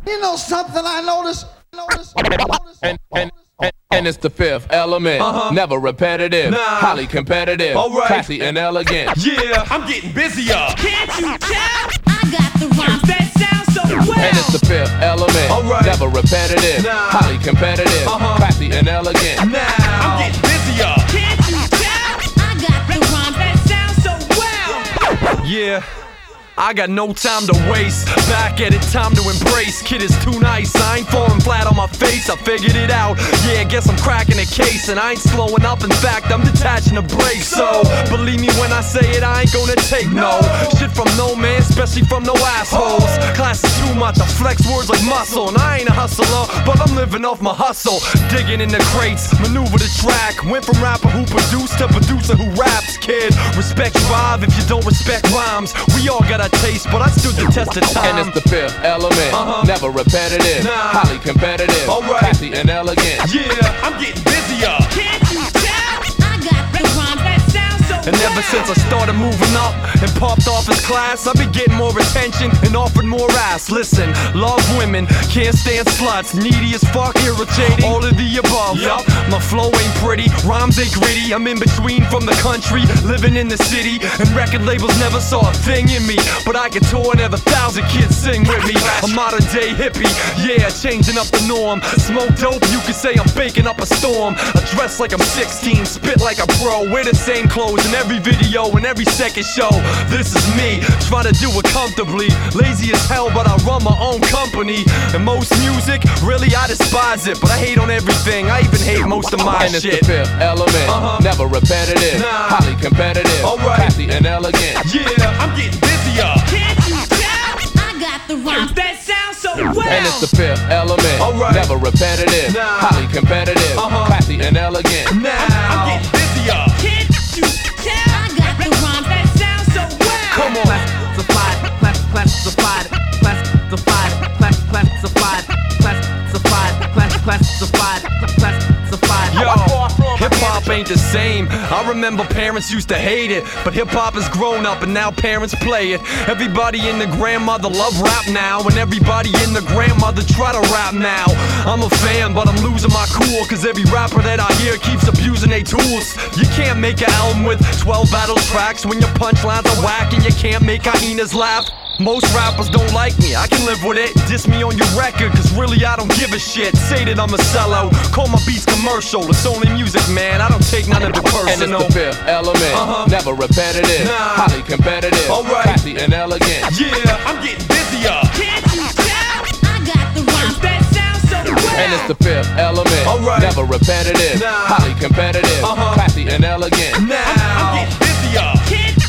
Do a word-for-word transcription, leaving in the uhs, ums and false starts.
You know something I noticed? Notice, notice, and, and, and, and it's the fifth element. Uh-huh. Never repetitive, nah. Highly competitive, right. Classy and elegant. Yeah, I'm getting busier. Can't you tell? I got the rhymes that sound so well. And it's the fifth element. Right. Never repetitive, nah. Highly competitive, uh-huh. Classy and elegant. Now I'm getting busier. Can't you tell? I got the rhymes that sound so well. Yeah. I got no time to waste. Back at it, time to embrace. Kid is too nice, I ain't falling flat on my face. I figured it out, yeah, guess I'm cracking a case. And I ain't slowing up, in fact, I'm detaching the brakes. So, believe me when I say it, I ain't gonna take no shit from no man, especially from no assholes. Class is too much, I flex words like muscle. And I ain't a hustler, but I'm living off my hustle. Digging in the crates, maneuver the track. Went from rapper who produced to producer who raps, kid. Respect drive if you don't respect rhymes. We all got a taste, but I stood the test of time. And it's the fifth element, uh-huh. Never repetitive, nah. Highly competitive, right. Classy and elegant. Yeah, I'm getting busier. Can't you tell? I got the rhymes that sound so And ever well. since I started moving up and popped off his class, I've been getting more attention and offered more ass. Listen, love women, can't stand sluts, needy as fuck, irritating, all of the above. Yup, my flow ain't pretty, rhymes ain't gritty. I'm in between from the country, living in the city, and record labels never saw a thing in me. But I can tour and have a thousand kids sing with me. A modern day hippie, yeah, changing up the norm. Smoke dope, you could say I'm baking up a storm. I dress like I'm sixteen, spit like a pro. Wear the same clothes in every video and every second show. This is me, try to do it comfortably. Lazy as hell, but I run my own company. And most music, really I despise it. But I hate on everything, I even hate most of my and shit. And it's the fifth element, uh-huh. Never repetitive, nah. Highly competitive, right. Classy and elegant. Yeah, I'm getting busier. Can't you tell? I got the rhymes that sound so well. And it's the fifth element, right. Never repetitive, nah. Highly competitive, uh-huh. Classy and elegant. Now I'm getting busier. Can't you tell? I got the rhymes that sound so well. Come on. Classified, class, classified, classified, class, classified, classified, class, classified, classified. Yo, hip-hop ain't the same. I remember parents used to hate it, but hip-hop has grown up and now parents play it. Everybody in the grandmother love rap now, and everybody in the grandmother try to rap now. I'm a fan, but I'm losing my cool, cause every rapper that I hear keeps abusing their tools. You can't make an album with twelve battle tracks when your punchlines are whack, and you can't make hyenas laugh. Most rappers don't like me, I can live with it. Diss me on your record, cause really I don't give a shit. Say that I'm a sellout, call my beats commercial. It's only music, man, I don't take none of it personal. And it's the fifth element, uh-huh. Never repetitive, nah. Highly competitive, right. Classy and elegant. Yeah, I'm getting busier. Can't you tell? I got the rhymes that sound so well. And it's the fifth element, right. Never repetitive, nah. Highly competitive, uh-huh. Classy and elegant. Now I'm, I'm getting busier. Can't